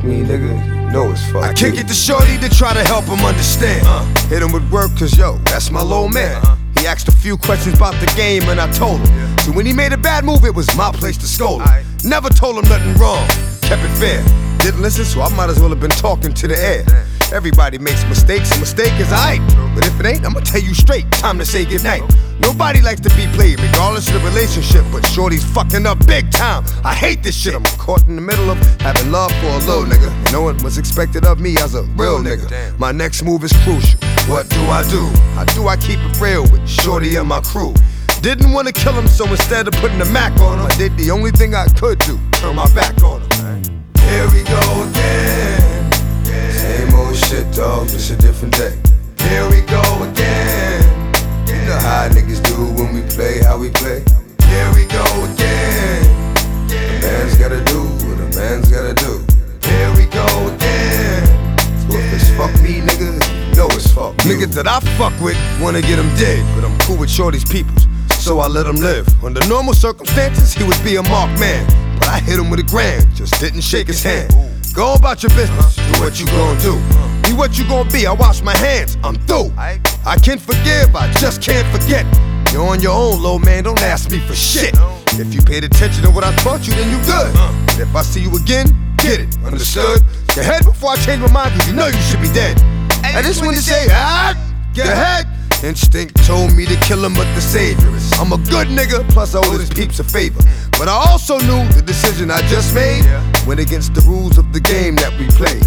fuck me, nigga, you know it's fuck I kick it to Shorty to try to help him understand. Hit him with work, cause yo, that's my little man. He asked a few questions about the game and I told him. So when he made a bad move, it was my place to scold him. Never told him nothing wrong, kept it fair. Didn't listen, so I might as well have been talking to the air. Everybody makes mistakes, a mistake is aight. But if it ain't, I'ma tell you straight, time to say goodnight. Nobody likes to be played, regardless of the relationship, but Shorty's fucking up big time. I hate this shit, I'm caught in the middle of having love for a little nigga. Knowing what's expected of me as a real nigga. My next move is crucial, what do? How do I keep it real with Shorty and my crew? Didn't wanna kill him, so instead of putting the Mac on him, I did the only thing I could do, turn my back on him. Here we go again. Same old shit, dog, just a different day. Here we go again. You know how niggas do when we play, how we play. Here we go again. The man's gotta do what a man's gotta do. Here we go again. So if it's fuck me, nigga, you know it's fuck you. Niggas that I fuck with wanna get him dead, but I'm cool with Shorty's peoples, so I let him live. Under normal circumstances, he would be a marked man, but I hit him with a grand, just didn't shake his hand. Go about your business, do what you gon' do. Be what you gon' be, I wash my hands, I'm through. I can forgive, I just can't forget. You're on your own, little man, don't ask me for shit. If you paid attention to what I taught you, then you good. And if I see you again, get it, understood? Your head before I change my mind, cause you know you should be dead. I just wanna say, get ahead. Instinct told me to kill him, but the savior is I'm a good nigga, plus I owe his peeps a favor. But I also knew the decision I just made went against the rules of the game that we played.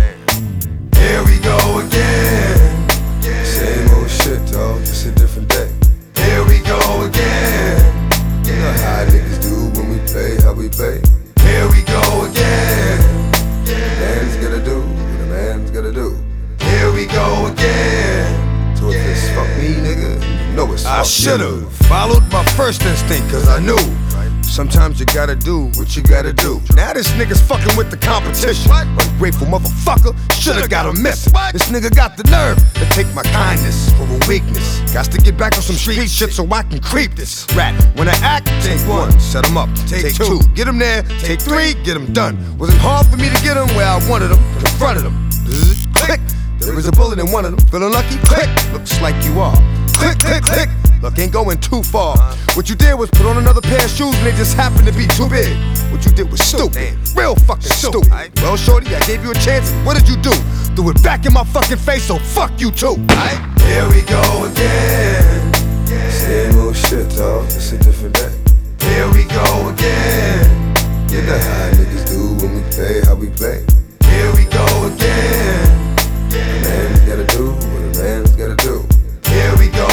Here we go again. Same old shit, dog, just a different day. Here we go again. You know how niggas do when we play, how we play. Here we go again. The man's gotta do what a man's gotta do. Here we go again. So if it's fuck me, nigga, you know it's fuck you. I should've followed my first instinct, cause I knew sometimes you gotta do what you gotta do. Now this nigga's fucking with the competition. Ungrateful motherfucker, should've got him missing. This nigga got the nerve to take my kindness for a weakness. Got to get back on some street shit so I can creep this rat. When I act, take one, set him up. Take two, get him there. Take three, get him done. Wasn't hard for me to get him where I wanted him, confronted him. Click. There is a bullet in one of them. Feeling lucky? Click. Looks like you are. Click, click, click. Look, ain't going too far. What you did was put on another pair of shoes and they just happened to be too big. What you did was stupid. Real fucking stupid. Well, shorty, I gave you a chance. What did you do? Threw it back in my fucking face, so fuck you too. Here we go again. Same old shit, dog. It's a different day. Here we go again. You know how niggas do when we play, how we play. Here we go again. A man's gotta do what a man's gotta do. Here we go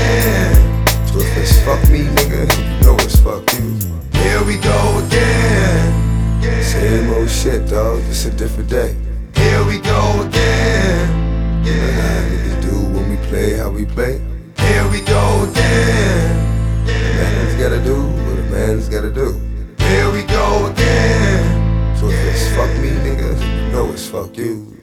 again. So if it's fuck me, nigga, you know it's fuck you. Here we go again. Same old shit, dog, just a different day. Here we go again. You know how niggas do when we play, how we play. Here we go again. A man's gotta do what a man's gotta do. Here we go again. So if it's fuck me, nigga, you know it's fuck you.